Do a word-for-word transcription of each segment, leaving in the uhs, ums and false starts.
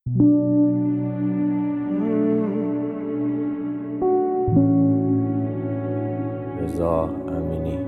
رضا امینی.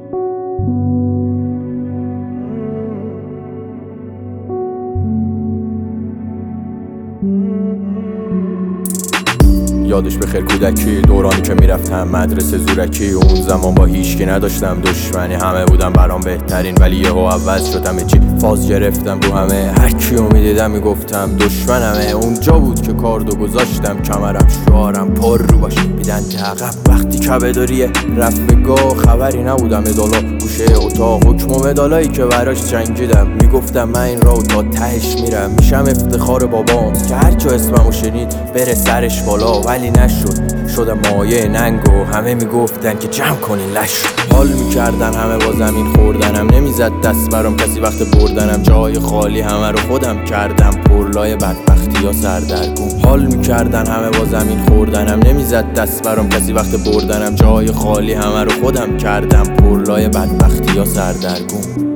یادش بخیر کودکی، دورانی که میرفتم مدرسه زورکی. اون زمان با هیچکی نداشتم دشمنی، همه بودم برام بهترین، ولی یهو عوض شدم چی فاز گرفتم رو همه. هر کیو میدیدم میگفتم دشمنمه. اونجا بود که کاردو گذاشتم کمرم، شعارم پر رو باش میدن عقب. وقتی کبه‌داریه رفت بگاه، خبری نبودم مدالا گوشه اتاق، حکم و مدالایی که براش جنگیدم. میگفتم من این راو تا تهش میرم، میشم افتخار بابام که هر جا اسممو شنید بره سرش بالا. ولی نشد، شدم مایه ننگ و همه میگفتن که جمع کنین لش. حال میکردن همه با زمین خوردنم، نمیزد دست برام کسی وقت بردنم. جای خالی همه رو خودم کردم، پرلای بدبختی یا سردرگم. حال میکردن همه با زمین خوردنم، نمیزد دست برام کسی وقت بردنم. جای خالی همه رو خودم کردم، پرلای بدبختی یا سردرگم.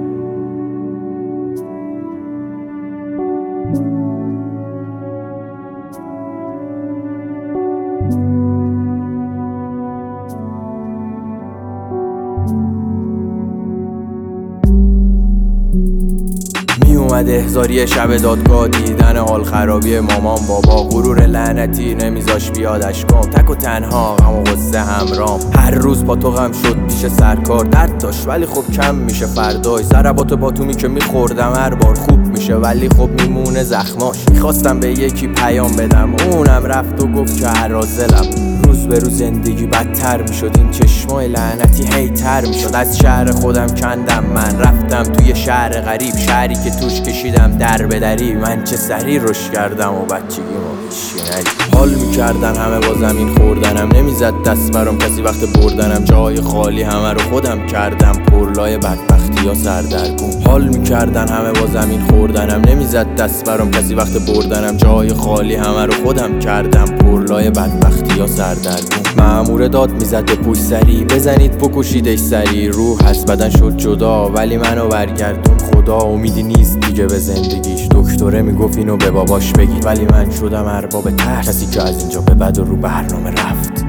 اومده هزاری شب دادگاه، دیدن حال خرابی مامان بابا. غرور لعنتی نمیذاش بیاد اشکام، تک و تنها غم و غصه همرام. هر روز با تو غم شد پیش سرکار، درد داشت ولی خب کم میشه فرداش. ضربات باتومی که میخوردم هر بار خوب میشه، ولی خب میمونه زخماش. میخواستم به یکی پیام بدم، اونم رفت و گفت که عرازلم. روز به روز زندگی بدتر میشد، این چشمای لعنتی هی تر میشد. از شهر خودم کندم من، رفتم توی شهر غریب، شهری که توش کشیدم در به دری. من چه سری رشد کردم و بچگیمو هیچی ندید. حال میکردن همه با زمین خوردنم، نمیزد دست برام کسی وقت بردنم. جای خالی همه رو خودم کردم، پرلای بدبختی یا سردرگم. حال میکردن همه با زمین خوردنم، نمیزد دست برام کسی وقت بردنم. جای خالی همه رو خودم کردم، پرلای بدبختی یا سردرگم. مأمور داد میزد به پوش سری، بزنید بکشیدش سری. روح از بدن شد جدا، ولی منو برگردون خدا. امیدی نیست دیگه به زندگیش، دکتره میگفت اینو به باباش بگید. ولی من شدم ارباب ترس، کسی که از اینجا به بعد و رو برنامه رفت.